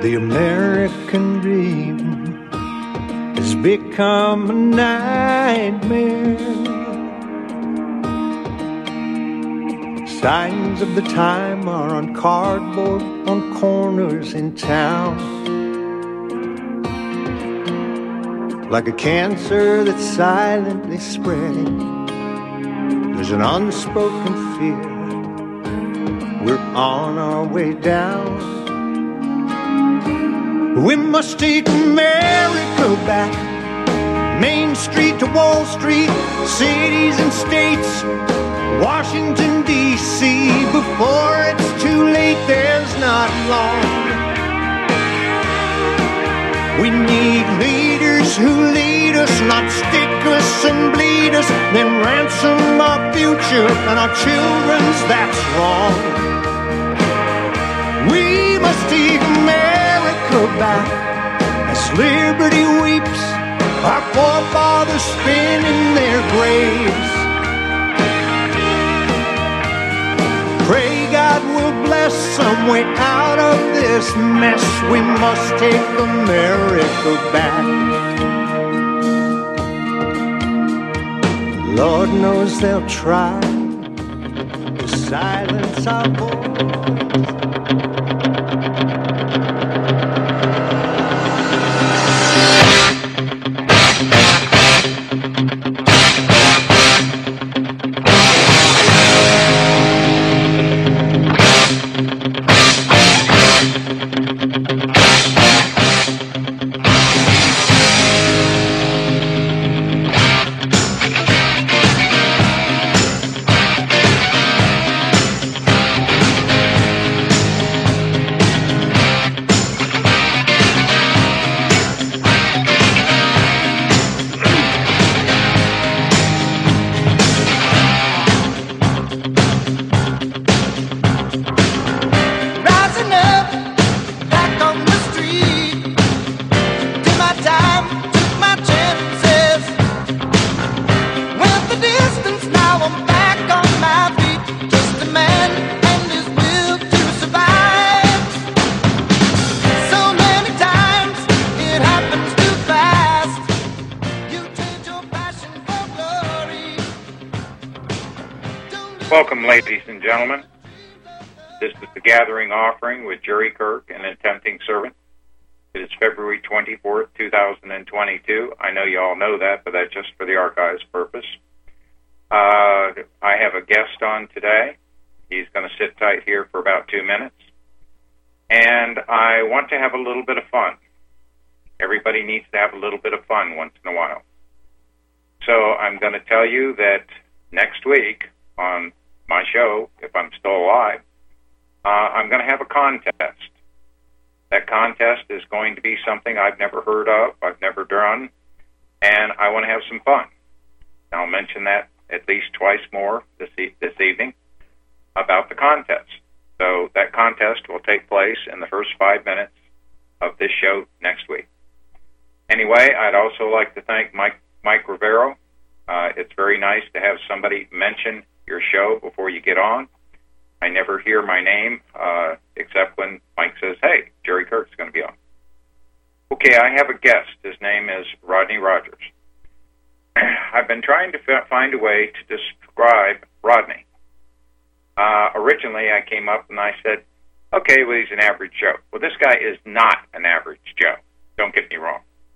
The American dream has become a nightmare. Signs of the time are on cardboard on corners in town. Like a cancer that's silently spreading, there's an unspoken fear. We're on our way down. We must take America back, Main Street to Wall Street, cities and states, Washington, D.C. Before it's too late, there's not long. We need leaders who lead us, not stick us and bleed us, then ransom our future and our children's, that's wrong. We must take America back as liberty weeps, our forefathers spin in their graves. Pray God will bless some way out of this mess. We must take America back. Lord knows they'll try to silence our voice. Welcome, ladies and gentlemen. This is the Gathering Offering with Jerry Kirk and A Tempting Servant. It is February 24th, 2022. I know you all know that, but that's just for the archives purpose. I have a guest on today. He's going to sit tight here for about 2 minutes. And I want to have a little bit of fun. Everybody needs to have a little bit of fun once in a while. So I'm going to tell you that next week on my show, if I'm still alive, I'm going to have a contest. That contest is going to be something I've never heard of, I've never done, and I want to have some fun. I'll mention that at least twice more this evening about the contest. So that contest will take place in the first 5 minutes of this show next week. Anyway, I'd also like to thank Mike Rivero. It's very nice to have somebody mention your show before you get on. I never hear my name except when Mike says, hey, Jerry Kirk's going to be on. Okay, I have a guest. His name is Rodney Rogers. I've been trying to find a way to describe Rodney. Originally, I came up and I said, okay, well, he's an average Joe. Well, this guy is not an average Joe. Don't get me wrong.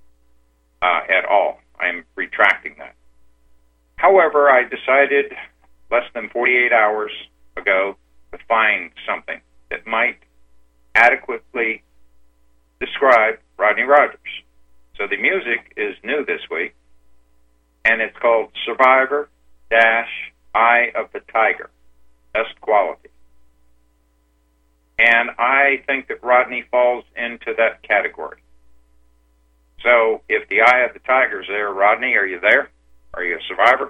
At all. I'm retracting that. However, I decided less than 48 hours ago to find something that might adequately describe Rodney Rogers. So the music is new this week, and it's called Survivor - Eye of the Tiger, Best Quality. And I think that Rodney falls into that category. So if the Eye of the Tiger's there, Rodney, are you there? Are you a survivor?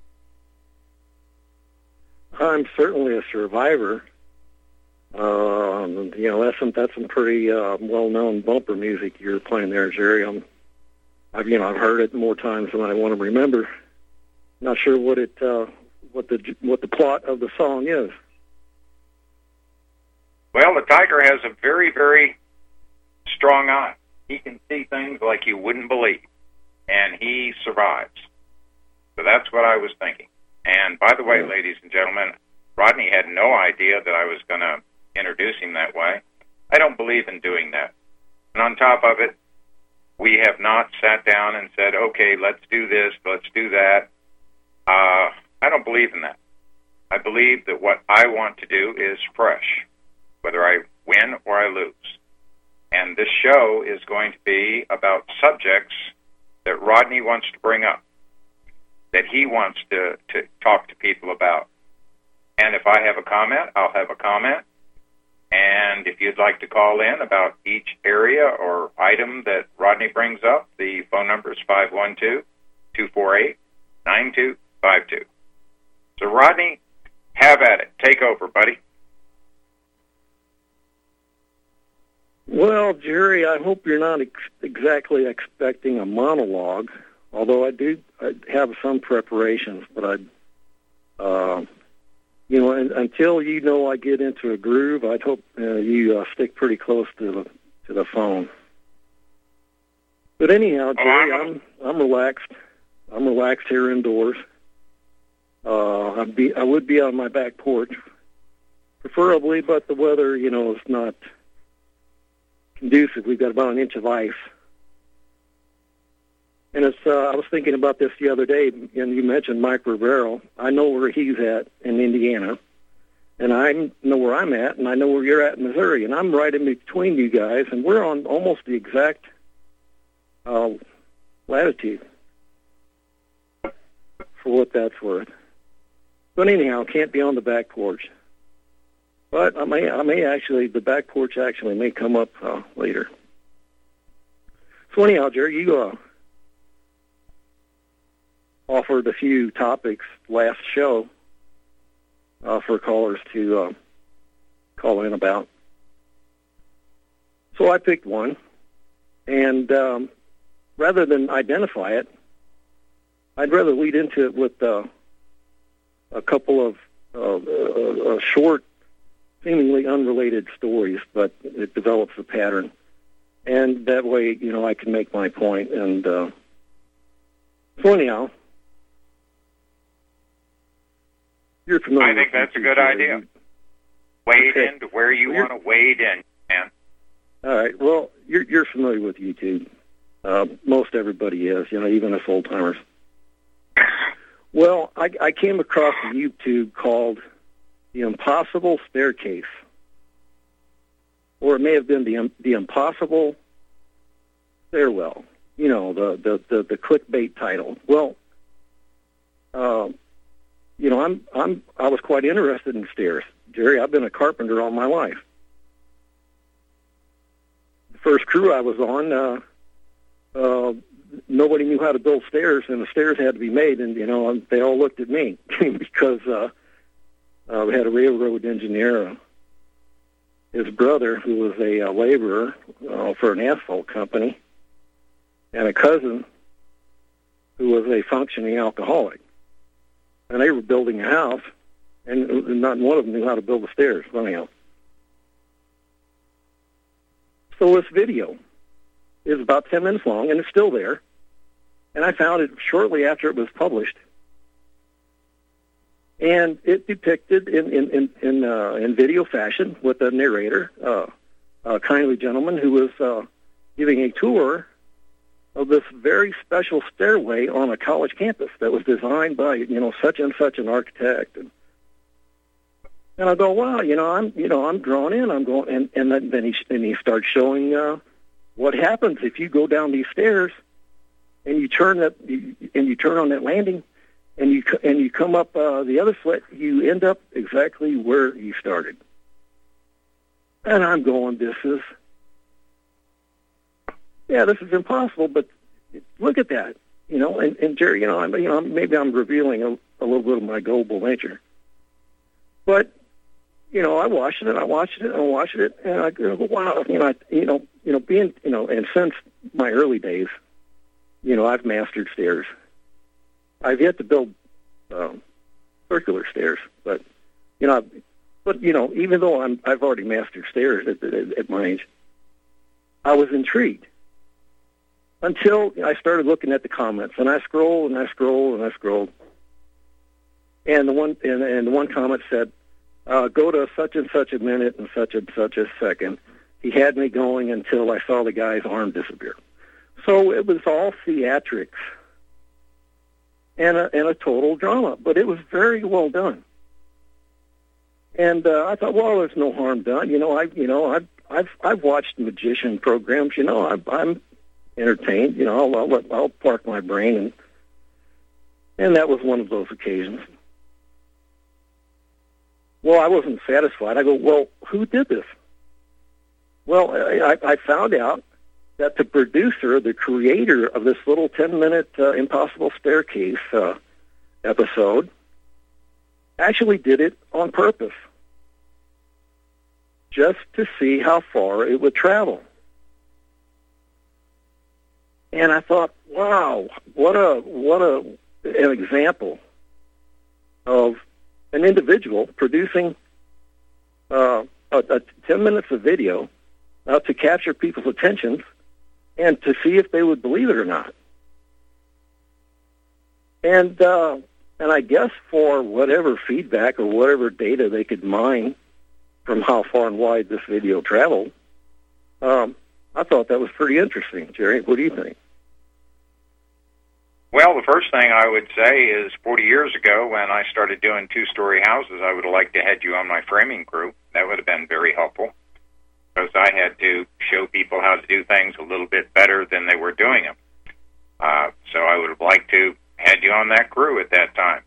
I'm certainly a survivor. That's some pretty well-known bumper music you're playing there, Jerry. I've heard it more times than I want to remember. Not sure what the plot of the song is. Well, the tiger has a very, very strong eye. He can see things like you wouldn't believe, and he survives. So that's what I was thinking. And by the way, ladies and gentlemen, Rodney had no idea that I was going to introduce him that way. I don't believe in doing that. And on top of it, we have not sat down and said, okay, let's do this, let's do that. I don't believe in that. I believe that what I want to do is fresh, whether I win or I lose. And this show is going to be about subjects that Rodney wants to bring up, that he wants to talk to people about. And if I have a comment, I'll have a comment. And if you'd like to call in about each area or item that Rodney brings up, the phone number is 512-248-9252. So, Rodney, have at it. Take over, buddy. Well, Jerry, I hope you're not exactly expecting a monologue, although I have some preparations, but until I get into a groove, I'd hope you stick pretty close to the phone. But anyhow, Jerry, I'm relaxed. I'm relaxed here indoors. I would be on my back porch, preferably, but the weather, is not conducive. We've got about an inch of ice. And I was thinking about this the other day, and you mentioned Mike Rivero. I know where he's at in Indiana, and I know where I'm at, and I know where you're at in Missouri, and I'm right in between you guys, and we're on almost the exact latitude, for what that's worth. But anyhow, can't be on the back porch. But I may actually, the back porch actually may come up later. So anyhow, Jerry, you offered a few topics last show for callers to call in about. So I picked one, and rather than identify it, I'd rather lead into it with a couple of short, seemingly unrelated stories, but it develops a pattern. And that way, I can make my point. And so anyhow, you're familiar. I think that's a good idea. Wade into where you want to wade in, man. All right. Well, you're familiar with YouTube. Most everybody is, even us old timers. Well, I came across a YouTube called The Impossible Staircase, or it may have been the Impossible Stairwell. The clickbait title. Well, I was quite interested in stairs, Jerry. I've been a carpenter all my life. The first crew I was on, nobody knew how to build stairs, and the stairs had to be made, and they all looked at me because we had a railroad engineer, his brother, who was a laborer for an asphalt company, and a cousin who was a functioning alcoholic. And they were building a house, and not one of them knew how to build the stairs. Anyhow, so this video is about 10 minutes long, and it's still there. And I found it shortly after it was published, and it depicted in video fashion with a narrator, a kindly gentleman who was giving a tour of this very special stairway on a college campus that was designed by such and such an architect. And I go, wow, I'm drawn in. I'm going, and then he starts showing what happens if you go down these stairs and you turn on that landing, and you come up the other slit. You end up exactly where you started. And I'm going, this is impossible. But look at that, And Jerry, maybe I'm revealing a little bit of my gullible nature, but I watched it, and I go, wow, being, and since my early days, I've mastered stairs. I've yet to build circular stairs, but even though I've already mastered stairs at my age, I was intrigued until I started looking at the comments, and I scrolled and I scrolled and I scrolled, and the one comment said, "Go to such and such a minute and such a second." He had me going until I saw the guy's arm disappear. So it was all theatrics and a total drama, but it was very well done. And I thought, well, there's no harm done. I've watched magician programs. I'm entertained. I'll park my brain, and that was one of those occasions. Well, I wasn't satisfied. I go, well, who did this? Well, I found out that the producer, the creator of this little 10-minute Impossible Staircase episode, actually did it on purpose, just to see how far it would travel. And I thought, wow, what an example of an individual producing 10 minutes of video to capture people's attention and to see if they would believe it or not. And I guess for whatever feedback or whatever data they could mine from how far and wide this video traveled, I thought that was pretty interesting. Jerry, what do you think? Well, the first thing I would say is 40 years ago when I started doing two-story houses, I would have liked to have you on my framing crew. That would have been very helpful because I had to show people how to do things a little bit better than they were doing them. So I would have liked to have you on that crew at that time.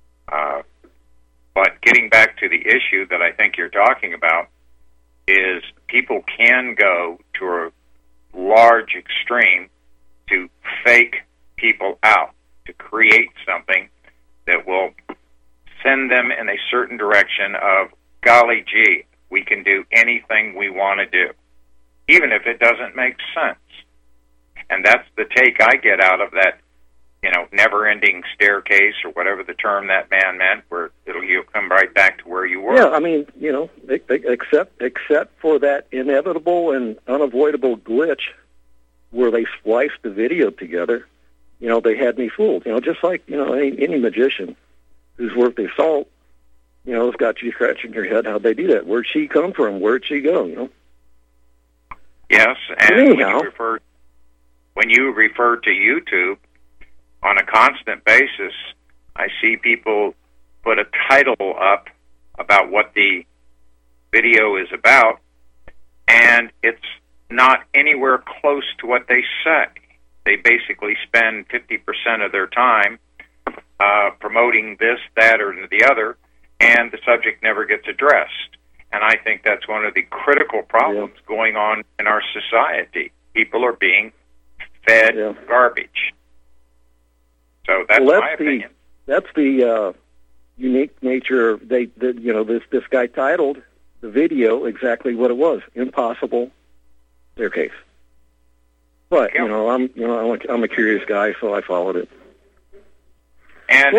But getting back to the issue that I think you're talking about is people can go to a large extreme to fake people out, to create something that will send them in a certain direction of, golly gee, we can do anything we want to do, even if it doesn't make sense. And that's the take I get out of that, never-ending staircase or whatever the term that man meant, where you'll come right back to where you were. Yeah, I mean, except for that inevitable and unavoidable glitch where they spliced the video together, they had me fooled. Just like, any magician who's worth their salt, has got you scratching your head. How'd they do that? Where'd she come from? Where'd she go, Yes, and anyhow, when you refer to YouTube, on a constant basis, I see people put a title up about what the video is about, and it's not anywhere close to what they say. They basically spend 50% of their time promoting this, that, or the other, and the subject never gets addressed. And I think that's one of the critical problems going on in our society. People are being fed garbage. So that's my opinion. That's the unique nature. This guy titled the video exactly what it was: Impossible Staircase. But I'm a curious guy, so I followed it. And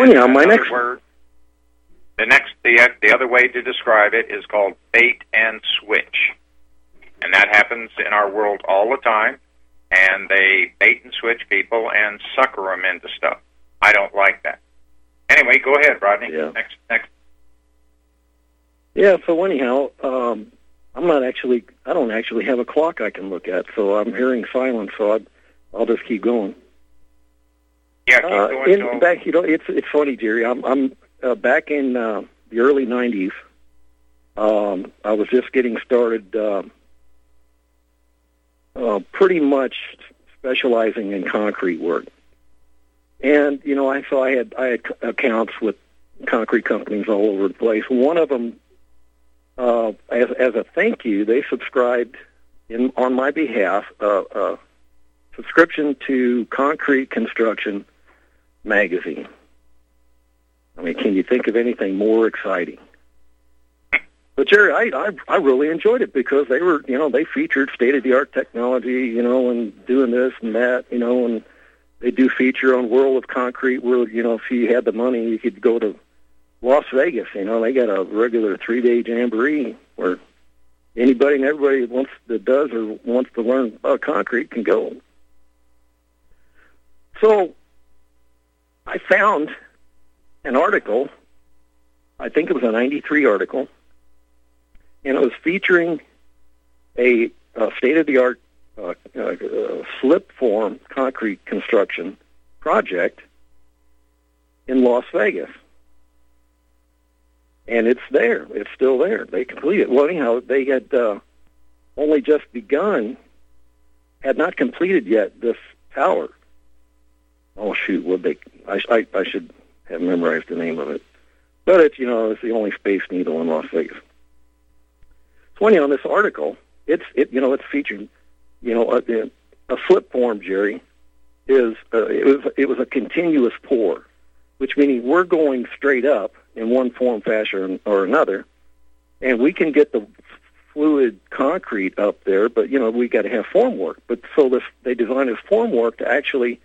the other way to describe it is called bait and switch, and that happens in our world all the time. And they bait and switch people and sucker them into stuff. I don't like that. Anyway, go ahead, Rodney. Yeah. Next. Yeah. So anyhow, I don't actually have a clock I can look at, so I'm hearing silence. So I'll just keep going. Yeah, keep going. It's funny, Jerry. I'm back in the early '90s. I was just getting started, pretty much specializing in concrete work. And I had accounts with concrete companies all over the place. One of them, as a thank you, they subscribed on my behalf a subscription to Concrete Construction magazine. I mean, can you think of anything more exciting? But Jerry, I really enjoyed it because they were, they featured state-of-the-art technology, and doing this and that, and they do feature on World of Concrete, where, if you had the money, you could go to Las Vegas. They got a regular 3-day jamboree where Anybody and everybody that does or wants to learn about concrete can go. So I found an article, I think it was a 93 article, and it was featuring a state-of-the-art slip form concrete construction project in Las Vegas. And it's there. It's still there. They completed it. Well, anyhow, they had only just begun, had not completed yet this tower. Oh, shoot. I should have memorized the name of it. But it's, it's the only Space Needle in Las Vegas. So anyhow, in this article, it's featured, a slip form, Jerry, it was a continuous pour, which meaning we're going straight up in one form, fashion, or another, and we can get the fluid concrete up there, but we got to have form work. But so they designed this form work to actually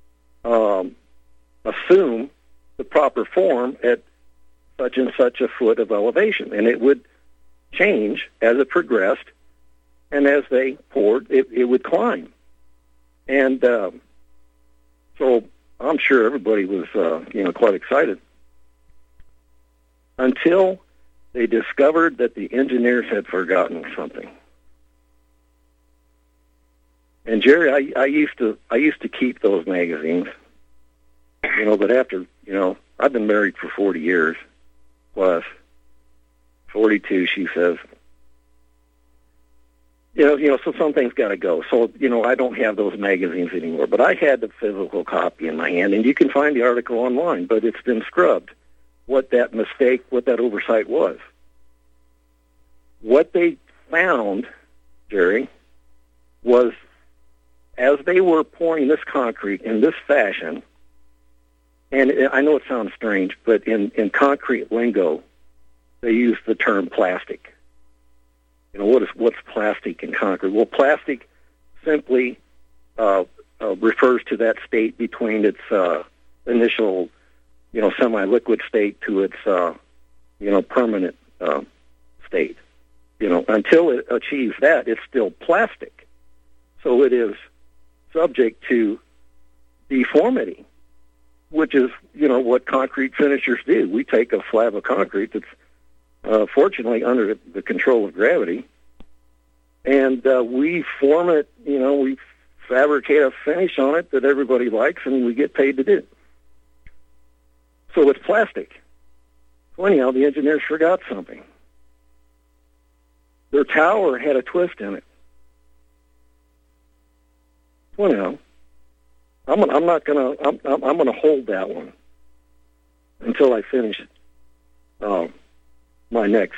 assume the proper form at such and such a foot of elevation, and it would change as it progressed, and as they poured, it would climb. And so I'm sure everybody was quite excited until they discovered that the engineers had forgotten something. And Jerry, I used to keep those magazines, but after, I've been married for 40 years plus 42, she says. So some things got to go. So, I don't have those magazines anymore, but I had the physical copy in my hand, and you can find the article online, but it's been scrubbed, what that mistake, what that oversight was. What they found, Jerry, was as they were pouring this concrete in this fashion, and I know it sounds strange, but in concrete lingo, they use the term plastic. What's plastic in concrete? Well, plastic simply refers to that state between its initial, semi-liquid state to its, permanent state. Until it achieves that, it's still plastic. So it is subject to deformity, which is, what concrete finishers do. We take a slab of concrete that's fortunately under the control of gravity, and we form it, we fabricate a finish on it that everybody likes, and we get paid to do. So it's plastic. So anyhow, the engineers forgot something. Their tower had a twist in it. So anyhow, I'm gonna hold that one until I finish my next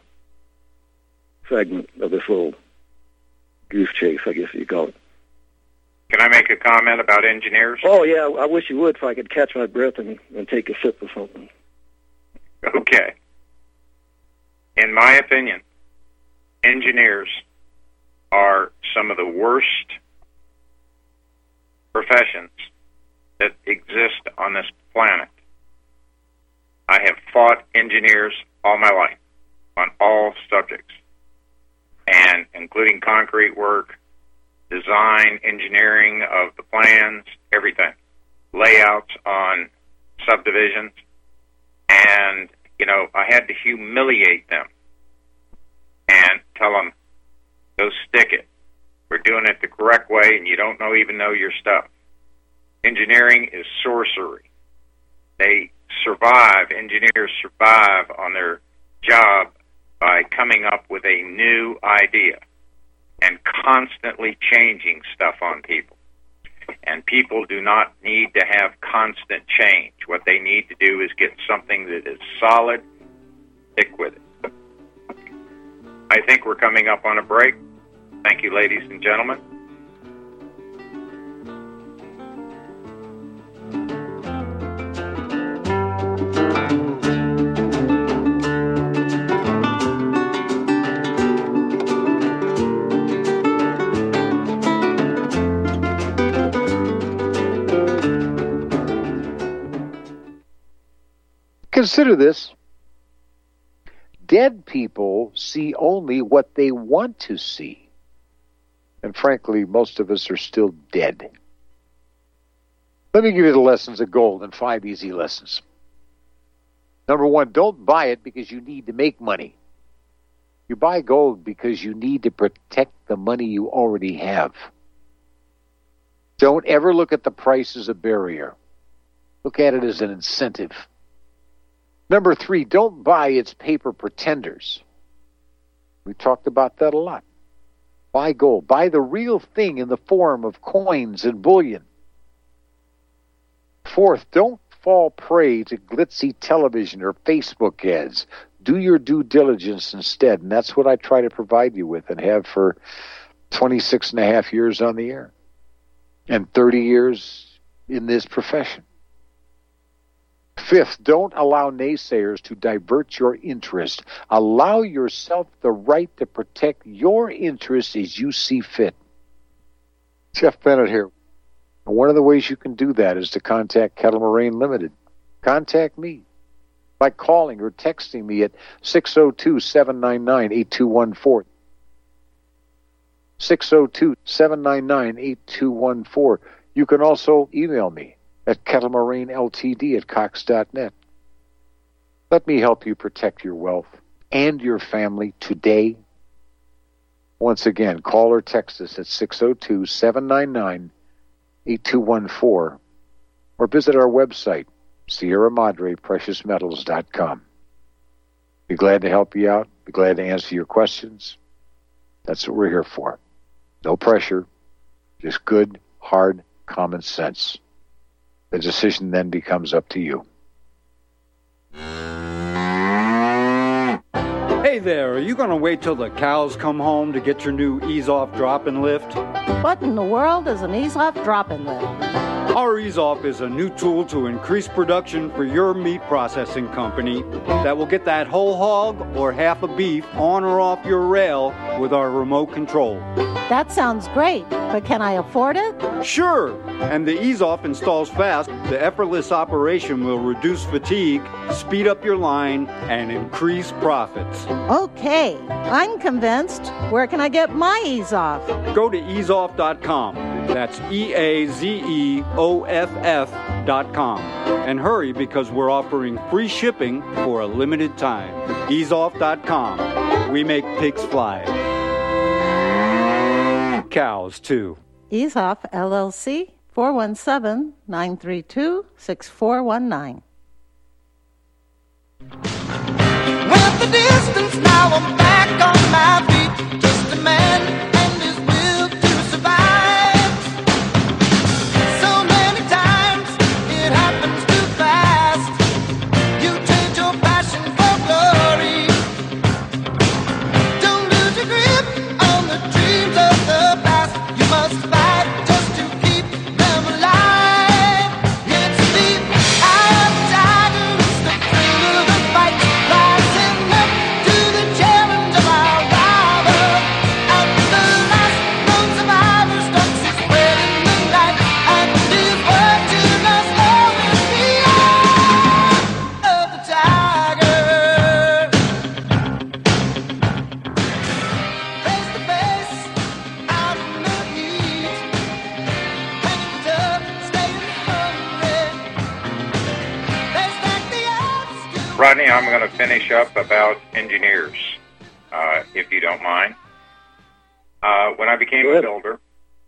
segment of this little goose chase, I guess you call it. Can I make a comment about engineers? Oh, yeah, I wish you would, so I could catch my breath and take a sip of something. Okay. In my opinion, engineers are some of the worst professions that exist on this planet. I have fought engineers all my life on all subjects, and including concrete work, design, engineering of the plans, everything, layouts on subdivisions, and, I had to humiliate them and tell them, go stick it. We're doing it the correct way, and you don't even know your stuff. Engineering is sorcery. Engineers survive on their job by coming up with a new idea and constantly changing stuff on people. And people do not need to have constant change. What they need to do is get something that is solid, stick with it. I think we're coming up on a break. Thank you, ladies and gentlemen. Consider this. Dead people see only what they want to see. And frankly, most of us are still dead. Let me give you the lessons of gold in 5 easy lessons. Number 1, don't buy it because you need to make money. You buy gold because you need to protect the money you already have. Don't ever look at the price as a barrier. Look at it as an incentive. Number 3, don't buy its paper pretenders. We talked about that a lot. Buy gold. Buy the real thing in the form of coins and bullion. 4th, don't fall prey to glitzy television or Facebook ads. Do your due diligence instead, and that's what I try to provide you with and have for 26 and a half years on the air and 30 years in this profession. 5th, don't allow naysayers to divert your interest. Allow yourself the right to protect your interests as you see fit. Jeff Bennett here. One of the ways you can do that is to contact Kettle Moraine Limited. Contact me by calling or texting me at 602-799-8214. 602-799-8214. You can also email me at kettlemoraineLTD@cox.net. Let me help you protect your wealth and your family today. Once again, call or text us at 602-799-8214 or visit our website, Sierra Madre PreciousMetals.com. Be glad to help you out. Be glad to answer your questions. That's what we're here for. No pressure, just good, hard, common sense. The decision then becomes up to you. Hey there, are you going to wait till the cows come home to get your new ease-off drop-and lift? What in the world is an ease-off drop-and lift? Our ease-off is a new tool to increase production for your meat processing company that will get that whole hog or half a beef on or off your rail with our remote control. That sounds great, but can I afford it? Sure, and the ease-off installs fast. The effortless operation will reduce fatigue, speed up your line, and increase profits. Okay, I'm convinced. Where can I get my ease-off? Go to easeoff.com. That's EAZEOFF.com. And hurry because we're offering free shipping for a limited time. Easeoff.com. We make pigs fly. Cows, too. Ease-Off, LLC, 417-932-6419. Went the distance, now I'm back on my feet. Just a man and his will to survive. So many times it happens too fast. You trade your passion for glory. Don't lose your grip on the dreams of the past. You must fight just to keep them alive. It's the eye of the tiger, it's the thrill of the fight. Rising up to the challenge of our rival. And the last known survivor stalks his spread in the night. And is watching us all in the eye of the tiger. Face to face, out in the heat. Hanging tough, staying hungry. They stack the odds to Rodney, I'm going to finish up about engineers, if you don't mind. When I became Go a ahead. builder,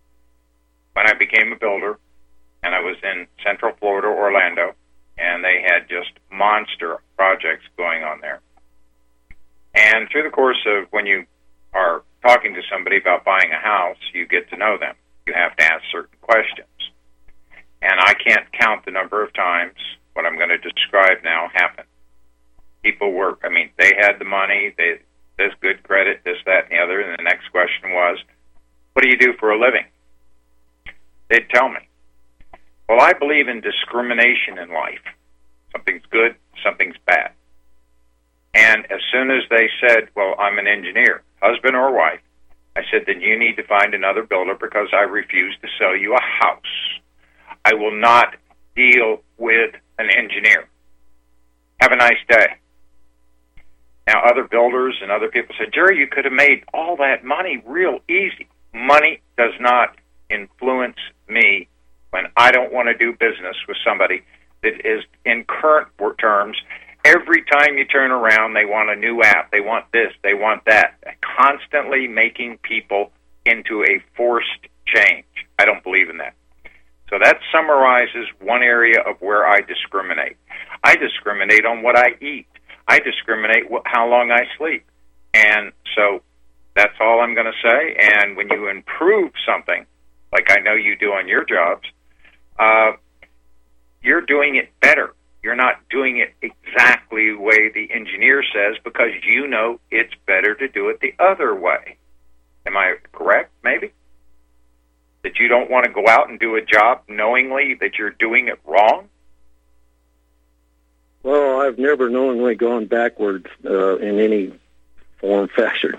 and I was in Central Florida, Orlando, and they had just monster projects going on there. And through the course of when you are talking to somebody about buying a house, you get to know them. You have to ask certain questions. And I can't count the number of times what I'm going to describe now happened. People were, they had the money, this good credit, this, that, and the other, and the next question was, what do you do for a living? They'd tell me, well, I believe in discrimination in life. Something's good, something's bad. And as soon as they said, well, I'm an engineer, husband or wife, I said, then you need to find another builder because I refuse to sell you a house. I will not deal with an engineer. Have a nice day. Now, other builders and other people said, Jerry, you could have made all that money real easy. Money does not influence me when I don't want to do business with somebody that is, in current terms, every time you turn around, they want a new app. They want this. They want that. Constantly making people into a forced change. I don't believe in that. So that summarizes one area of where I discriminate. I discriminate on what I eat. I discriminate how long I sleep. And so that's all I'm going to say. And when you improve something, like I know you do on your jobs, you're doing it better. You're not doing it exactly the way the engineer says because you know it's better to do it the other way. Am I correct, maybe? That you don't want to go out and do a job knowingly that you're doing it wrong? Well, I've never knowingly gone backwards in any form, fashion.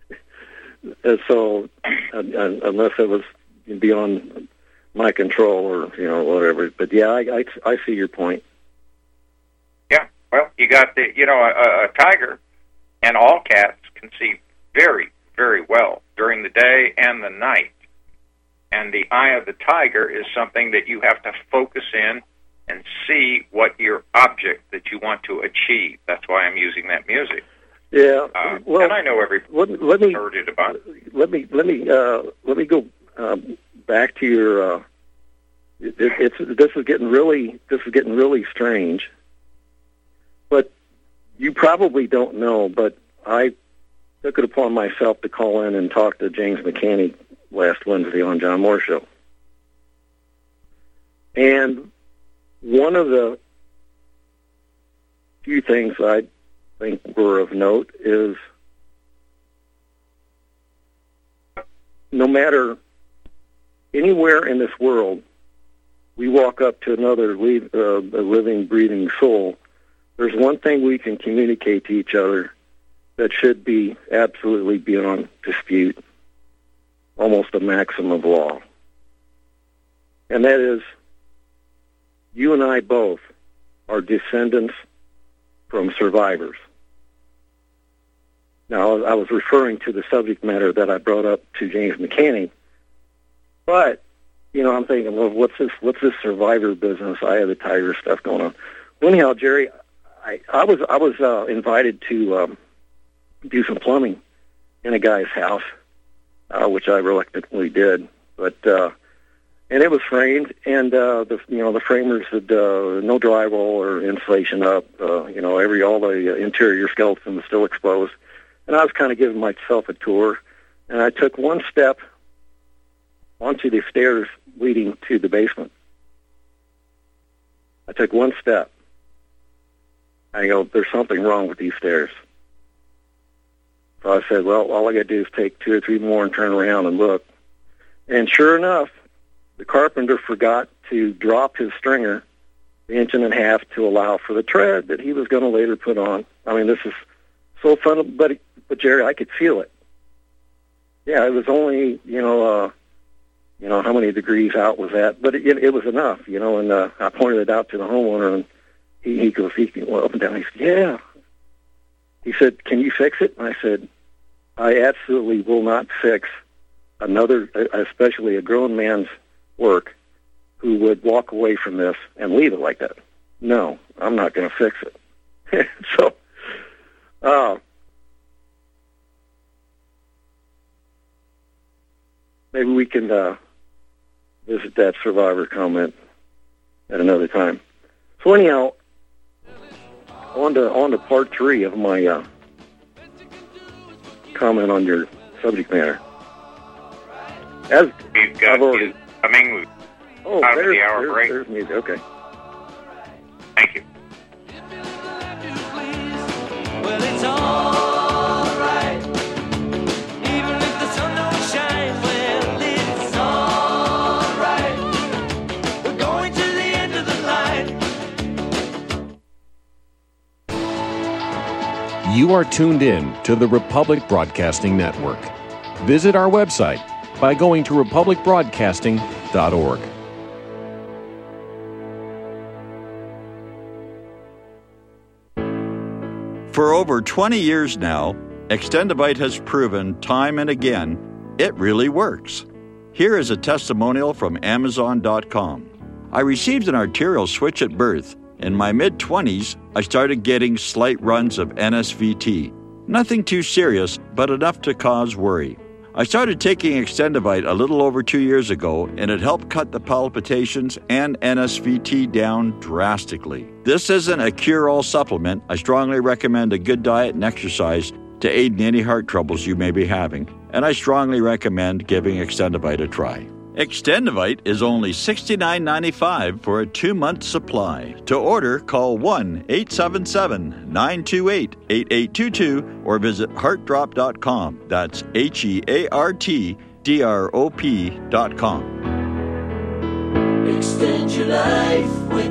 So, unless it was beyond my control or, whatever. But, yeah, I see your point. Yeah, well, you got a tiger, and all cats can see very, very well during the day and the night. And the eye of the tiger is something that you have to focus in and see what your object that you want to achieve. That's why I'm using that music. Yeah, well, and I know everybody heard it about. Let me go back to your. This is getting really strange. But you probably don't know. But I took it upon myself to call in and talk to James McCanny last Wednesday on John Moore Show, and one of the few things I think were of note is no matter anywhere in this world we walk up to another living, breathing soul, there's one thing we can communicate to each other that should be absolutely beyond dispute, almost a maxim of law. And that is, you and I both are descendants from survivors. Now, I was referring to the subject matter that I brought up to James McCanny, but, I'm thinking, well, what's this survivor business, eye of the tiger stuff going on? Well, anyhow, Jerry, I was invited to do some plumbing in a guy's house, which I reluctantly did, but and it was framed, and the framers had no drywall or insulation up, all the interior skeleton was still exposed, and I was kind of giving myself a tour, and I took one step onto the stairs leading to the basement. I took one step. I go, there's something wrong with these stairs. So I said, well, all I got to do is take 2 or 3 more and turn around and look. And sure enough, the carpenter forgot to drop his stringer 1.5 inches to allow for the tread that he was going to later put on. I mean, this is so fun, but Jerry, I could feel it. Yeah, it was only, how many degrees out was that? But it was enough, and I pointed it out to the homeowner, and he goes, up and down. He said, yeah. He said, can you fix it? And I said, I absolutely will not fix another, especially a grown man's work, who would walk away from this and leave it like that. No, I'm not going to fix it. So, maybe we can visit that survivor comment at another time. So anyhow, on to part 3 of my comment on your subject matter. As we've got I've already coming out of the hour break. There's music. Okay. Thank you. Well, it's all right. Even if the sun don't shine, well, it's all right. We're going to the end of the line. You are tuned in to the Republic Broadcasting Network. Visit our website by going to republicbroadcasting.org. For over 20 years now, Extendivite has proven time and again it really works. Here is a testimonial from Amazon.com. I received an arterial switch at birth. In my mid-20s, I started getting slight runs of NSVT. Nothing too serious, but enough to cause worry. I started taking Extendivite a little over 2 years ago, and it helped cut the palpitations and NSVT down drastically. This isn't a cure-all supplement. I strongly recommend a good diet and exercise to aid in any heart troubles you may be having, and I strongly recommend giving Extendivite a try. Extendivite is only $69.95 for a 2-month supply. To order, call 1-877-928-8822 or visit heartdrop.com. That's HEARTDROP.com. Extend your life with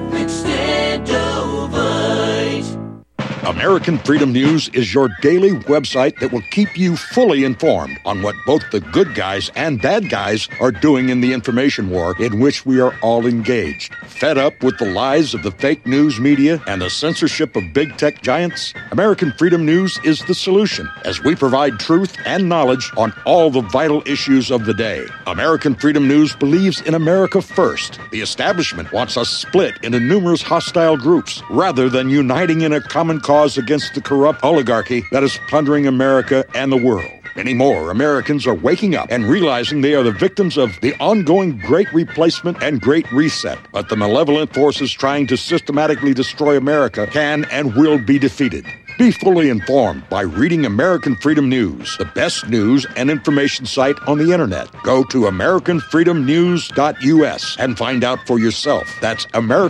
Extendovite. American Freedom News is your daily website that will keep you fully informed on what both the good guys and bad guys are doing in the information war in which we are all engaged. Fed up with the lies of the fake news media and the censorship of big tech giants? American Freedom News is the solution, as we provide truth and knowledge on all the vital issues of the day. American Freedom News believes in America first. The establishment wants us split into numerous hostile groups rather than uniting in a common cause against the corrupt oligarchy that is plundering America and the world. Many more Americans are waking up and realizing they are the victims of the ongoing Great Replacement and Great Reset. But the malevolent forces trying to systematically destroy America can and will be defeated. Be fully informed by reading American Freedom News, the best news and information site on the internet. Go to AmericanFreedomNews.us and find out for yourself. That's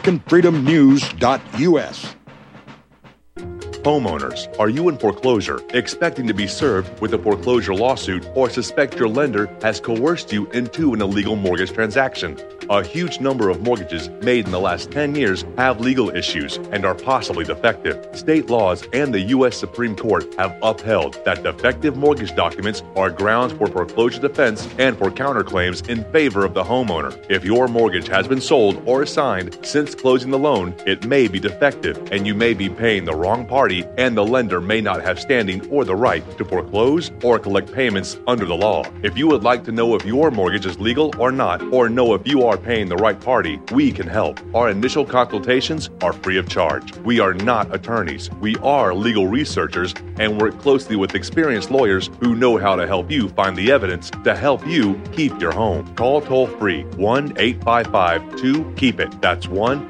AmericanFreedomNews.us. Homeowners, are you in foreclosure, expecting to be served with a foreclosure lawsuit, or suspect your lender has coerced you into an illegal mortgage transaction? A huge number of mortgages made in the last 10 years have legal issues and are possibly defective. State laws and the U.S. Supreme Court have upheld that defective mortgage documents are grounds for foreclosure defense and for counterclaims in favor of the homeowner. If your mortgage has been sold or assigned since closing the loan, it may be defective and you may be paying the wrong party, and the lender may not have standing or the right to foreclose or collect payments under the law. If you would like to know if your mortgage is legal or not, or know if you are paying the right party, we can help. Our initial consultations are free of charge. We are not attorneys. We are legal researchers and work closely with experienced lawyers who know how to help you find the evidence to help you keep your home. Call toll-free 1-855-2-KEEP-IT. That's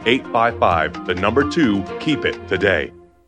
1-855-2-KEEP-IT today.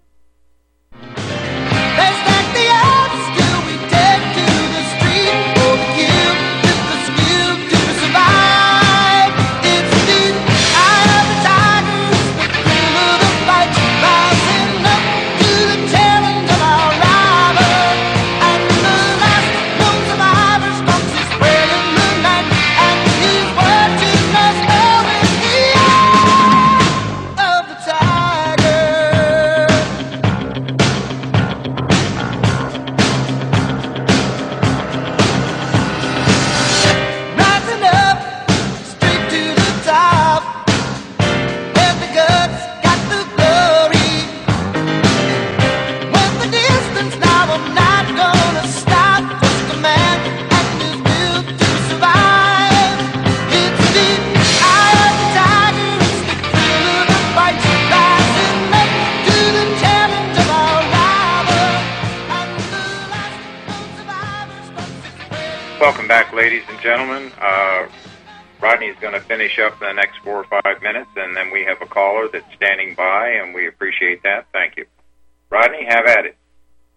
Welcome back, ladies and gentlemen. Rodney's going to finish up in the next 4 or 5 minutes, and then we have a caller that's standing by, and we appreciate that. Thank you. Rodney, have at it.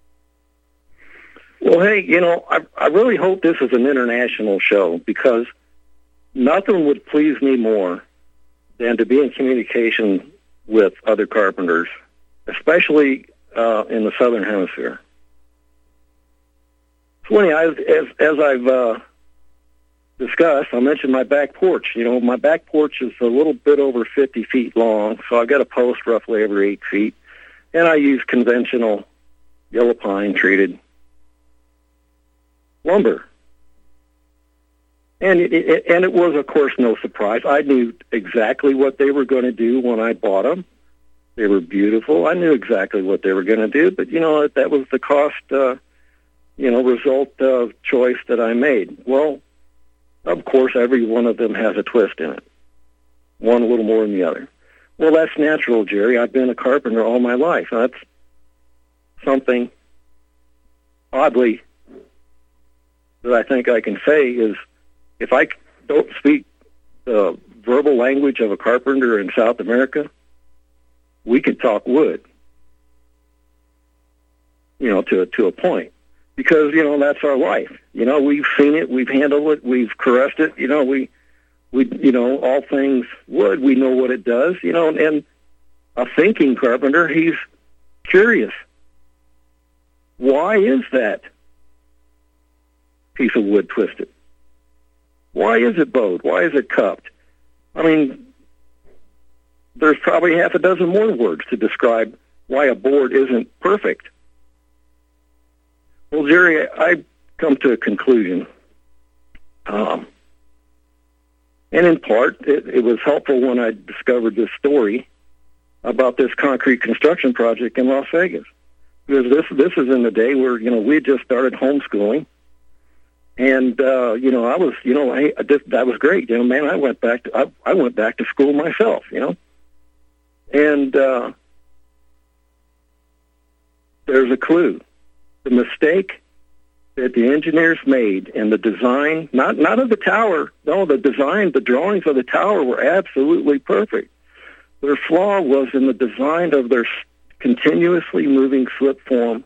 Well, hey, I really hope this is an international show, because nothing would please me more than to be in communication with other carpenters, especially in the Southern Hemisphere. Funny, as I've discussed, I mentioned my back porch. My back porch is a little bit over 50 feet long, so I've got a post roughly every 8 feet, and I use conventional yellow pine treated lumber. And it was, of course, no surprise. I knew exactly what they were going to do when I bought them. They were beautiful. I knew exactly what they were going to do, but, that was the cost, result choice that I made. Well, of course, every one of them has a twist in it, one a little more than the other. Well, that's natural, Jerry. I've been a carpenter all my life. That's something, oddly, that I think I can say is, if I don't speak the verbal language of a carpenter in South America, we can talk wood, to a point. Because, that's our life. We've seen it, we've handled it, we've caressed it, we all things wood, we know what it does, and a thinking carpenter, he's curious. Why is that piece of wood twisted? Why is it bowed? Why is it cupped? I mean, there's probably half a dozen more words to describe why a board isn't perfect. Well, Jerry, I've come to a conclusion. And in part, it was helpful when I discovered this story about this concrete construction project in Las Vegas. Because this is in the day where, we had just started homeschooling. And, I was, that was great. Man, I went back to school myself, And there's a clue. The mistake that the engineers made in the design, not of the tower, no, the design, the drawings of the tower were absolutely perfect. Their flaw was in the design of their continuously moving slip form.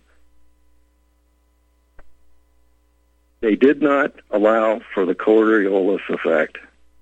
They did not allow for the Coriolis effect.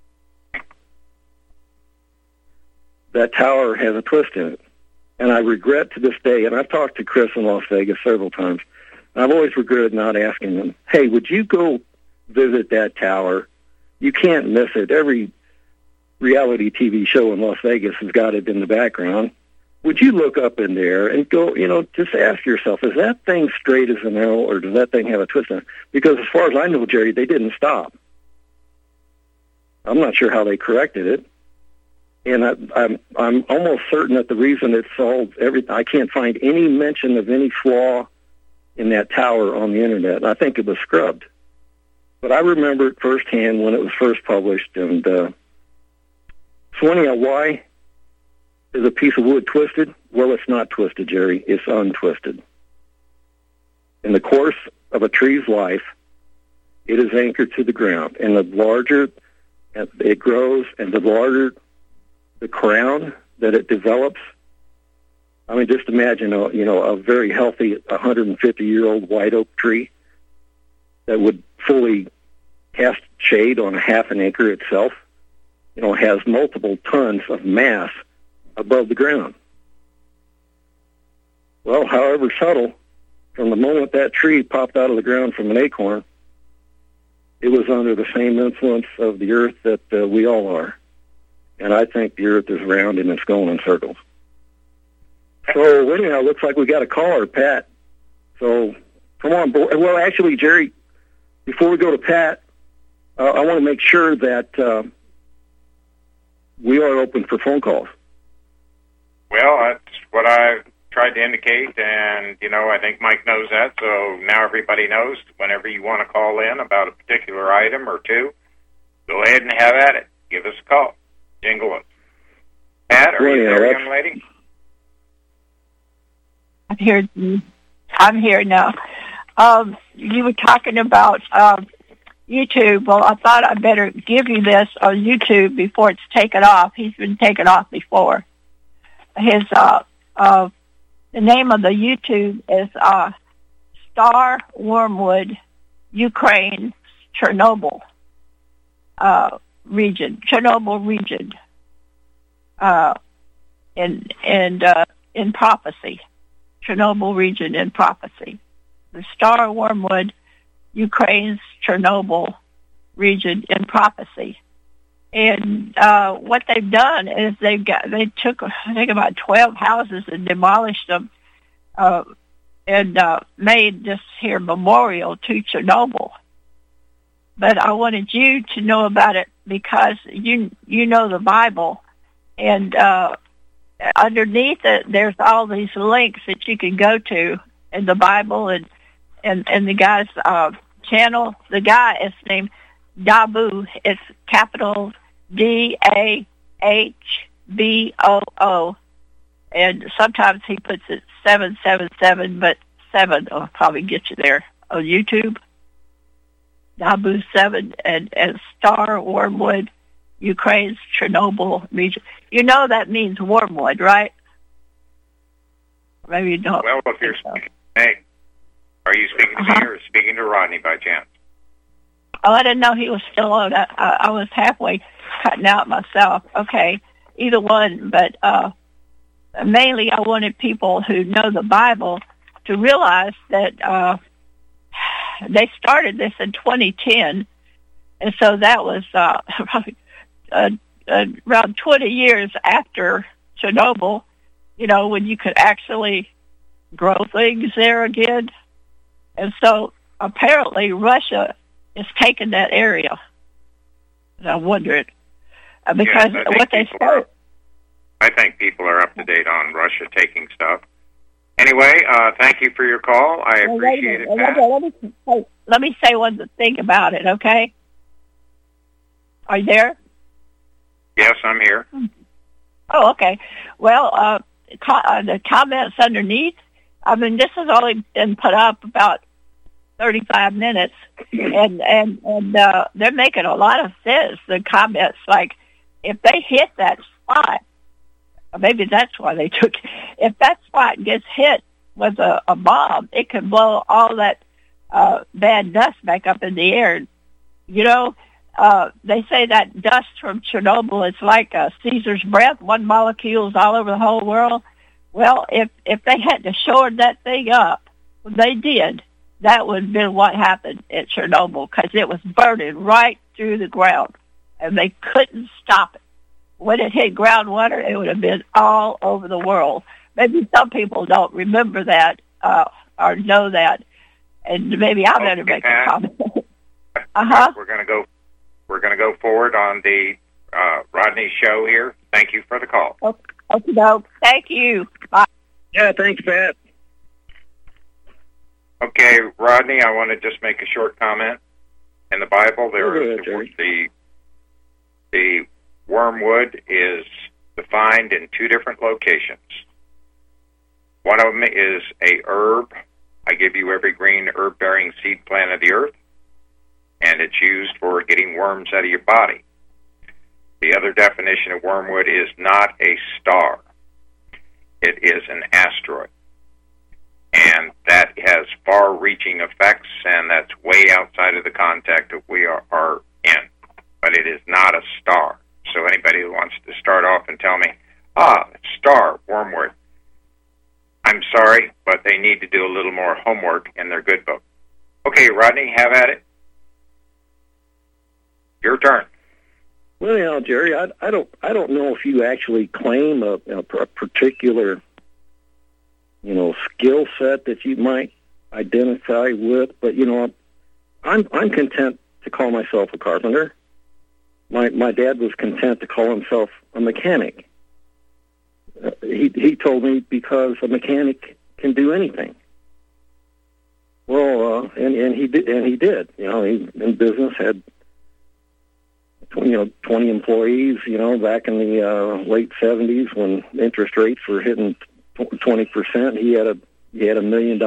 That tower has a twist in it. And I regret to this day, and I've talked to Chris in Las Vegas several times, I've always regretted not asking him, hey, would you go visit that tower? You can't miss it. Every reality TV show in Las Vegas has got it in the background. Would you look up in there and go, just ask yourself, is that thing straight as an arrow, or does that thing have a twist in it? Because as far as I know, Jerry, they didn't stop. I'm not sure how they corrected it. And I'm almost certain that the reason it solved everything, I can't find any mention of any flaw in that tower on the internet. I think it was scrubbed. But I remember it firsthand when it was first published. And so anyhow, why is a piece of wood twisted? Well, it's not twisted, Jerry. It's untwisted. In the course of a tree's life, it is anchored to the ground. And the larger it grows and the larger the crown that it develops, I mean, just imagine a very healthy 150-year-old white oak tree that would fully cast shade on a half an acre itself, has multiple tons of mass above the ground. Well, however subtle, from the moment that tree popped out of the ground from an acorn, it was under the same influence of the earth that we all are. And I think the earth is round and it's going in circles. So anyhow, it looks like we got a caller, Pat. So come on board. Well, actually, Jerry, before we go to Pat, I want to make sure that we are open for phone calls. Well, that's what I tried to indicate, and, I think Mike knows that, so now everybody knows. Whenever you want to call in about a particular item or two, go ahead and have at it. Give us a call. Jingle it. Pat, are you there, young lady? I'm here now. You were talking about YouTube. Well, I thought I'd better give you this on YouTube before it's taken off. He's been taken off before. His the name of the YouTube is Star Wormwood, Ukraine, Chernobyl region, in prophecy. Chernobyl region in prophecy. The Star Wormwood, Ukraine's Chernobyl region in prophecy. And what they've done is they took, I think, about 12 houses and demolished them and made this here memorial to Chernobyl. But I wanted you to know about it because you know the Bible, and underneath it, there's all these links that you can go to in the Bible, and the guy's channel. The guy is named Dabu. It's capital DAHBOO, and sometimes he puts it 777, but 7 will probably get you there on YouTube. Dabu 7 and Star Wormwood, Ukraine's Chernobyl region. You know that means wormwood, right? Maybe you don't. Well, if you're speaking to me, are you speaking to me or speaking to Rodney by chance? Oh, I didn't know he was still on. I was halfway cutting out myself. Okay, either one. But mainly I wanted people who know the Bible to realize that they started this in 2010, and so that was probably around 20 years after Chernobyl, when you could actually grow things there again. And so apparently Russia is taking that area. And I wondered, because yes, what they say. I think people are up to date on Russia taking stuff. Anyway, thank you for your call. I appreciate it, Pat. Let me say one thing about it, okay? Are you there? Yes, I'm here. Oh, okay. Well, the comments underneath, this has only been put up about 35 minutes, and they're making a lot of sense. The comments, like, if they hit that spot, maybe that's why they took it. If that spot gets hit with a bomb, it can blow all that bad dust back up in the air. They say that dust from Chernobyl is like Caesar's breath, one molecules all over the whole world. Well, if they had to shore that thing up, when they did, that would have been what happened at Chernobyl, because it was burning right through the ground, and they couldn't stop it. When it hit groundwater, it would have been all over the world. Maybe some people don't remember that or know that, and maybe I better make a comment. We're going to go forward on the Rodney show here. Thank you for the call. Okay, thank you. Bye. Yeah, thanks, Pat. Okay, Rodney, I want to just make a short comment. In the Bible, the wormwood is defined in 2 different locations. One of them is a herb. I give you every green herb-bearing seed plant of the earth, and it's used for getting worms out of your body. The other definition of wormwood is not a star. It is an asteroid. And that has far-reaching effects, and that's way outside of the context that we are in. But it is not a star. So anybody who wants to start off and tell me, star, wormwood, I'm sorry, but they need to do a little more homework in their good book. Okay, Rodney, have at it. Your turn. Well, Jerry, I don't know if you actually claim a particular, skill set that you might identify with, but I'm content to call myself a carpenter. My dad was content to call himself a mechanic. He told me because a mechanic can do anything. Well, and he did. He in business had 20 employees. Back in the late 70s when interest rates were hitting 20%, he had $1 million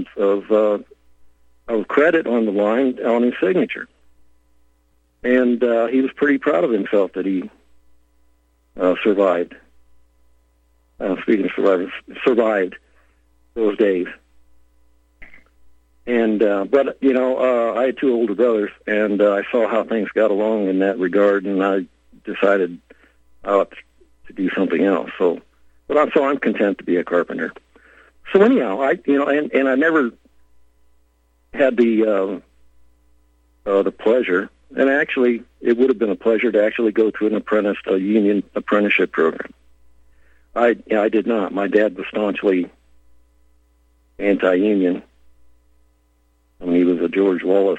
of credit on the line on his signature, and he was pretty proud of himself that he survived. Speaking of survived those days. And but I had 2 older brothers, and I saw how things got along in that regard, and I decided I ought to do something else. So I'm content to be a carpenter. So anyhow, I never had the pleasure, and actually it would have been a pleasure to actually go to a union apprenticeship program. I did not. My dad was staunchly anti-union. He was a George Wallace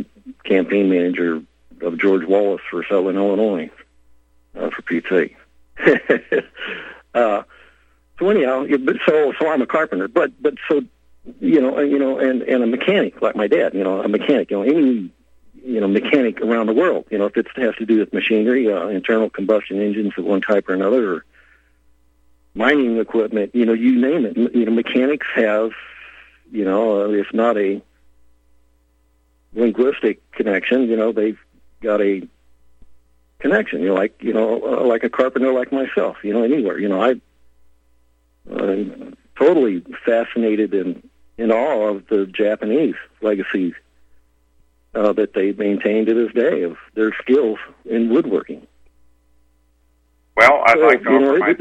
campaign manager of George Wallace for Southern Illinois, for Pete's sake. So anyhow, so I'm a carpenter, but so and a mechanic like my dad, a mechanic, any mechanic around the world, if it has to do with machinery, internal combustion engines of one type or another, or mining equipment, you name it. Mechanics have, if not a linguistic connection, they've got a connection, like a carpenter like myself, anywhere. I'm totally fascinated in awe of the Japanese legacy that they maintain to this day of their skills in woodworking. Well, I'd like to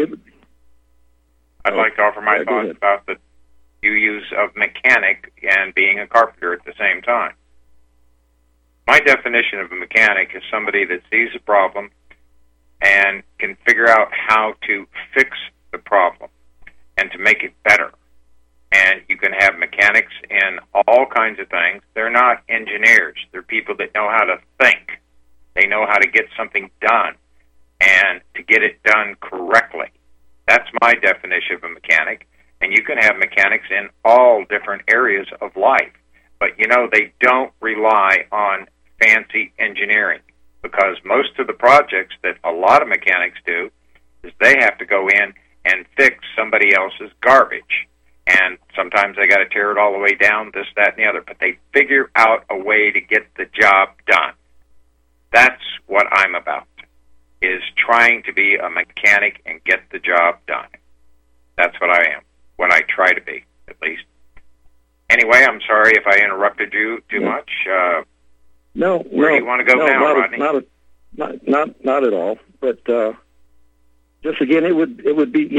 offer my thoughts about the use of mechanic and being a carpenter at the same time. My definition of a mechanic is somebody that sees a problem and can figure out how to fix the problem and to make it better. And you can have mechanics in all kinds of things. They're not engineers. They're people that know how to think. They know how to get something done and to get it done correctly. That's my definition of a mechanic. And you can have mechanics in all different areas of life. But, they don't rely on fancy engineering, because most of the projects that a lot of mechanics do is they have to go in and fix somebody else's garbage. And sometimes they got to tear it all the way down, this, that, and the other. But they figure out a way to get the job done. That's what I'm about, is trying to be a mechanic and get the job done. That's what I am, what I try to be, at least. Anyway, I'm sorry if I interrupted you too much. Where do you want to go now, Rodney? Not at all. But just again, it would be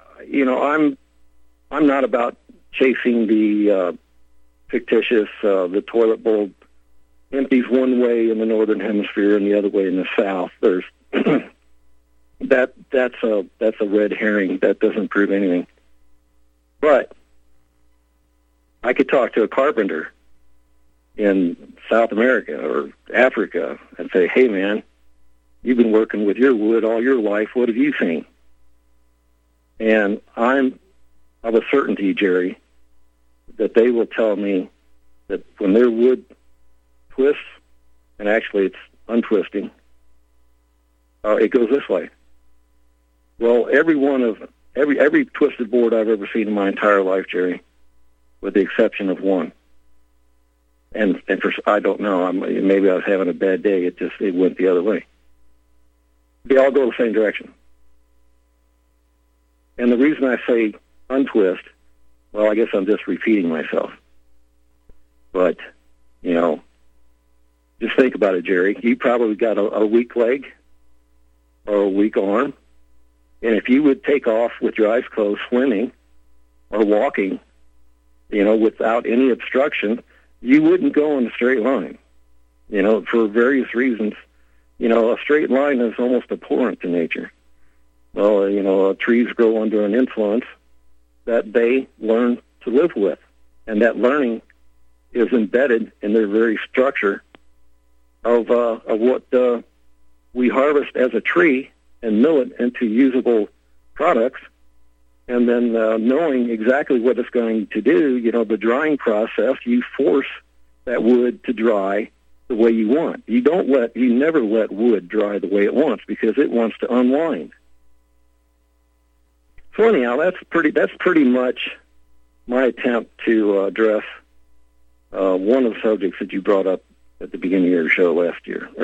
I'm not about chasing the fictitious the toilet bowl empties one way in the northern hemisphere and the other way in the south. There's that's a red herring. That doesn't prove anything. But I could talk to a carpenter in South America or Africa and say, hey, man, you've been working with your wood all your life. What have you seen? And I'm of a certainty, Jerry, that they will tell me that when their wood twists, and actually it's untwisting, it goes this way. Well, every twisted board I've ever seen in my entire life, Jerry, with the exception of one. And for I don't know, maybe I was having a bad day. It went the other way. They all go the same direction. And the reason I say untwist, well, I guess I'm just repeating myself. But, just think about it, Jerry. You probably got a weak leg or a weak arm. And if you would take off with your eyes closed swimming or walking, without any obstruction, you wouldn't go in a straight line, for various reasons. A straight line is almost abhorrent to nature. Well, trees grow under an influence that they learn to live with. And that learning is embedded in their very structure of what we harvest as a tree and mill it into usable products. And then knowing exactly what it's going to do, the drying process, you force that wood to dry the way you want. You never let wood dry the way it wants, because it wants to unwind. So anyhow, that's pretty much my attempt to address one of the subjects that you brought up at the beginning of your show last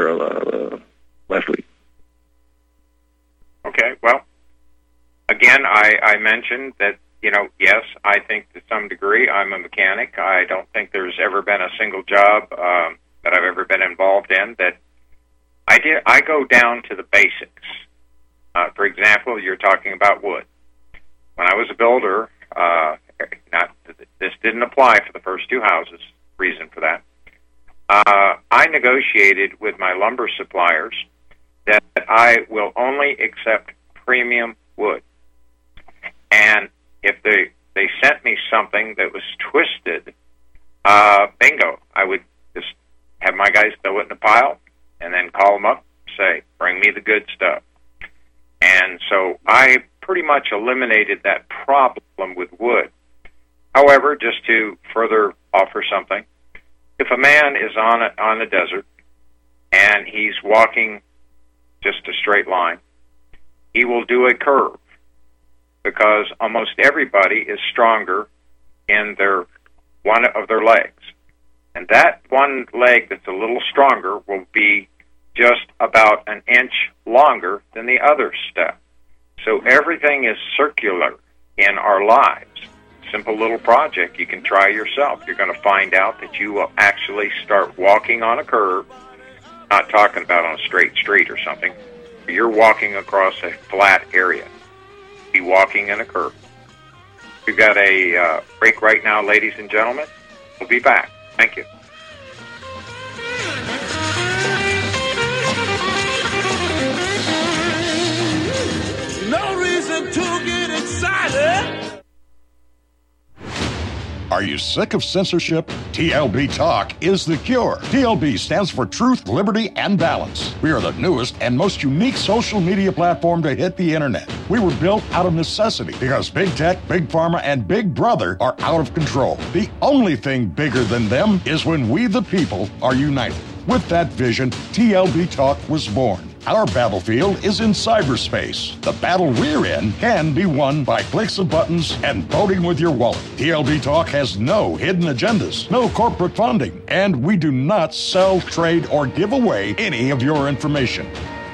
week. Okay, well, again, I mentioned that, yes, I think to some degree I'm a mechanic. I don't think there's ever been a single job that I've ever been involved in that I go down to the basics. For example, you're talking about wood. When I was a builder, this didn't apply for the first two houses, reason for that. I negotiated with my lumber suppliers that I will only accept premium wood. And if they sent me something that was twisted, bingo, I would just have my guys throw it in a pile and then call them up, say, bring me the good stuff. And so I pretty much eliminated that problem with wood. However, just to further offer something, if a man is on a desert and he's walking just a straight line, he will do a curve because almost everybody is stronger in one of their legs. And that one leg that's a little stronger will be just about an inch longer than the other step. So everything is circular in our lives. Simple little project you can try yourself. You're going to find out that you will actually start walking on a curve, not talking about on a straight street or something. You're walking across a flat area. Be walking in a curve. We've got a break right now, ladies and gentlemen. We'll be back. Thank you. No reason to get excited. Are you sick of censorship? TLB Talk is the cure. TLB stands for Truth, Liberty, and Balance. We are the newest and most unique social media platform to hit the internet. We were built out of necessity because Big Tech, Big Pharma, and Big Brother are out of control. The only thing bigger than them is when we, the people, are united. With that vision, TLB Talk was born. Our battlefield is in cyberspace. The battle we're in can be won by clicks of buttons and voting with your wallet. TLB Talk has no hidden agendas, no corporate funding, and we do not sell, trade, or give away any of your information.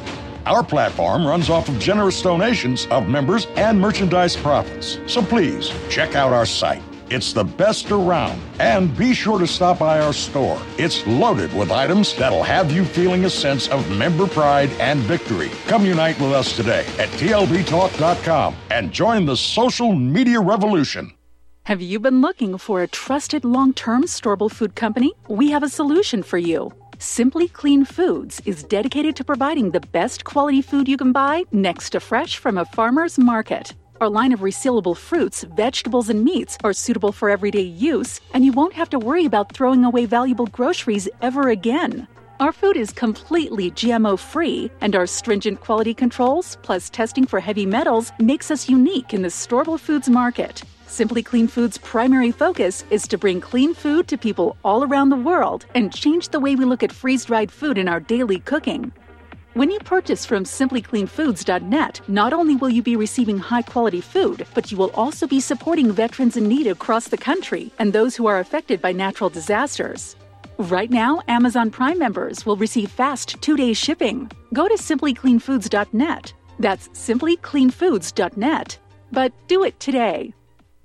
Our platform runs off of generous donations of members and merchandise profits. So please, check out our site. It's the best around. And be sure to stop by our store. It's loaded with items that'll have you feeling a sense of member pride and victory. Come unite with us today at TLBTalk.com and join the social media revolution. Have you been looking for a trusted long-term storable food company? We have a solution for you. Simply Clean Foods is dedicated to providing the best quality food you can buy next to fresh from a farmer's market. Our line of resealable fruits, vegetables, and meats are suitable for everyday use, and you won't have to worry about throwing away valuable groceries ever again. Our food is completely GMO-free, and our stringent quality controls, plus testing for heavy metals, makes us unique in the storable foods market. Simply Clean Foods' primary focus is to bring clean food to people all around the world and change the way we look at freeze-dried food in our daily cooking. When you purchase from simplycleanfoods.net, not only will you be receiving high-quality food, but you will also be supporting veterans in need across the country and those who are affected by natural disasters. Right now, Amazon Prime members will receive fast 2-day shipping. Go to simplycleanfoods.net. That's simplycleanfoods.net. But do it today.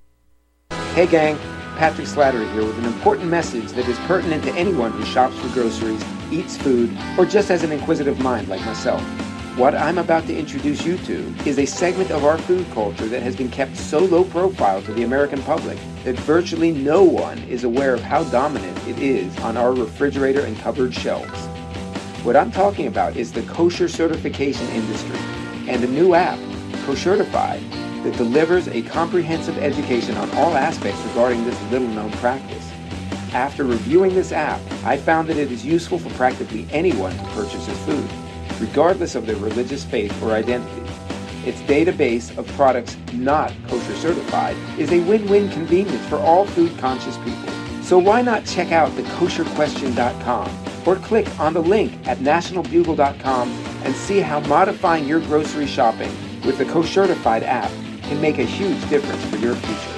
Hey gang, Patrick Slattery here with an important message that is pertinent to anyone who shops for groceries, eats food, or just has an inquisitive mind like myself. What I'm about to introduce you to is a segment of our food culture that has been kept so low profile to the American public that virtually no one is aware of how dominant it is on our refrigerator and cupboard shelves. What I'm talking about is the kosher certification industry and a new app, Koshertified, that delivers a comprehensive education on all aspects regarding this little-known practice. After reviewing this app, I found that it is useful for practically anyone who purchases food, regardless of their religious faith or identity. Its database of products not kosher certified is a win-win convenience for all food-conscious people. So why not check out thekosherquestion.com or click on the link at nationalbugle.com and see how modifying your grocery shopping with the Koshertified app can make a huge difference for your future.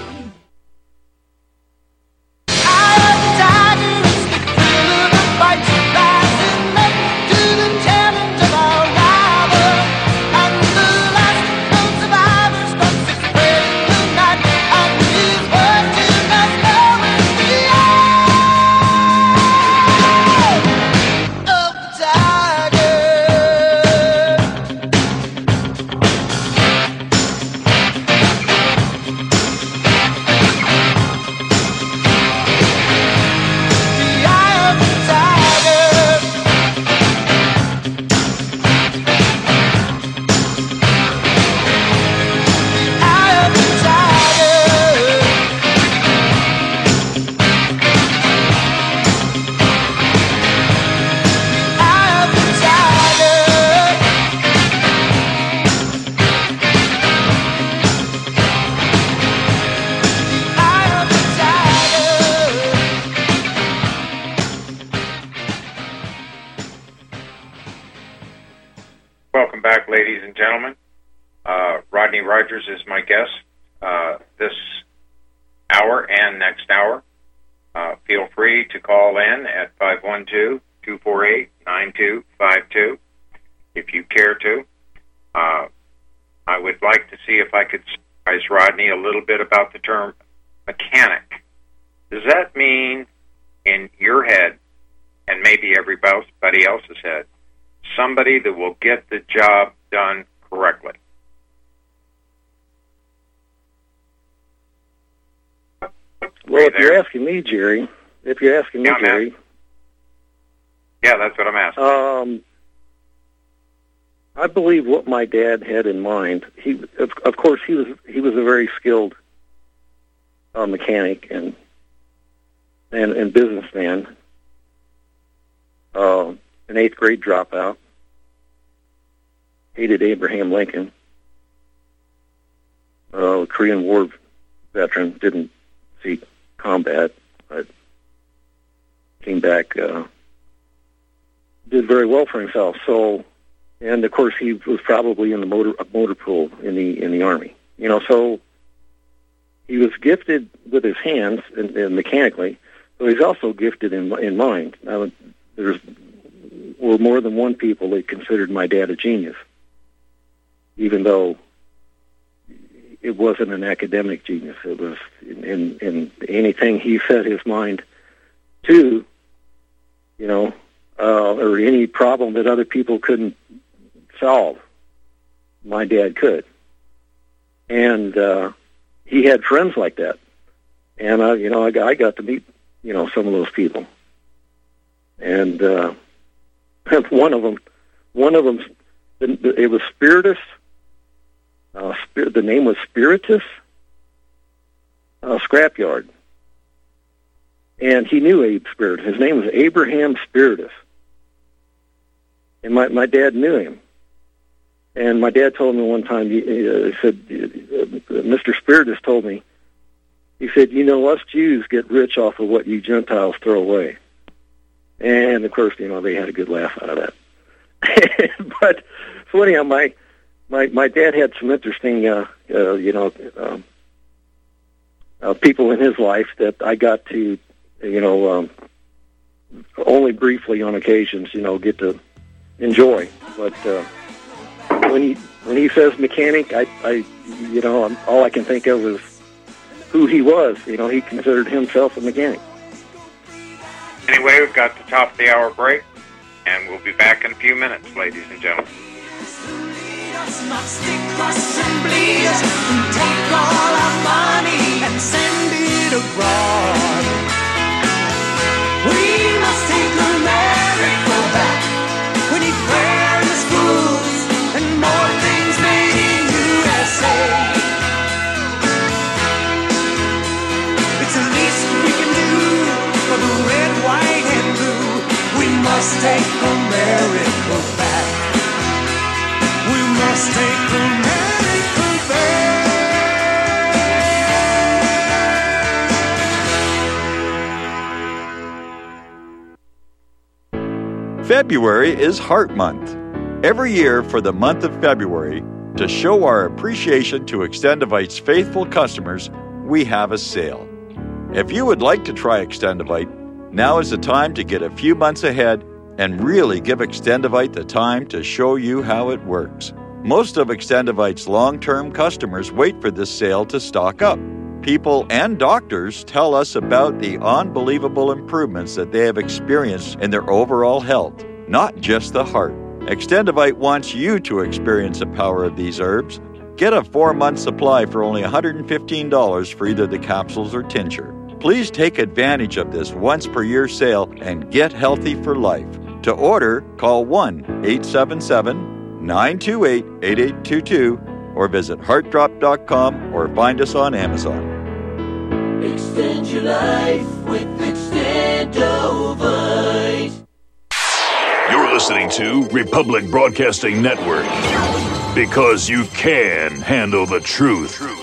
ladies and gentlemen. Rodney Rogers is my guest this hour and next hour. Feel free to call in at 512-248-9252 if you care to. I would like to see if I could surprise Rodney a little bit about the term mechanic. Does that mean in your head, and maybe everybody else's head, somebody that will get the job done correctly? Well, if you're asking me, Jerry, Yeah, that's what I'm asking. I believe what my dad had in mind. Of course, he was a very skilled mechanic and businessman. An 8th grade dropout. Hated Abraham Lincoln. Korean War veteran. Didn't seek combat, but came back. Did very well for himself. So. And of course, he was probably in the motor pool in the Army. So he was gifted with his hands and mechanically, but he's also gifted in mind. Now, were more than one people that considered my dad a genius, even though it wasn't an academic genius. It was in anything he set his mind to, or any problem that other people couldn't solve, my dad could. And he had friends like that. And I got to meet some of those people. And one of them, it was Spiritus. The name was Spiritus Scrapyard. And he knew Abe Spiritus. His name was Abraham Spiritus. And my dad knew him. And my dad told me one time, he said, Mr. Spiritus told me, he said, us Jews get rich off of what you Gentiles throw away. And, of course, they had a good laugh out of that. But, so anyhow, my dad had some interesting, people in his life that I got to, only briefly on occasions, get to enjoy. But when he says mechanic, I all I can think of is who he was. He considered himself a mechanic. Anyway, we've got the top of the hour break, and we'll be back in a few minutes, ladies and gentlemen. Stick us and bleed us and take all our money and send it abroad. We must take America back. We need fairness, schools, and more things made in USA. It's the least we can do for the red, white, and blue. We must take America back. We must take America back. February is Heart Month. Every year for the month of February, to show our appreciation to Extendivite's faithful customers, we have a sale. If you would like to try Extendivite, now is the time to get a few months ahead and really give Extendivite the time to show you how it works. Most of Extendivite's long-term customers wait for this sale to stock up. People and doctors tell us about the unbelievable improvements that they have experienced in their overall health, not just the heart. Extendivite wants you to experience the power of these herbs. Get a 4-month supply for only $115 for either the capsules or tincture. Please take advantage of this once-per-year sale and get healthy for life. To order, call 1-877-928-8822 or visit heartdrop.com or find us on Amazon. Extend your life with Extendovite. You're listening to Republic Broadcasting Network, because you can handle the truth.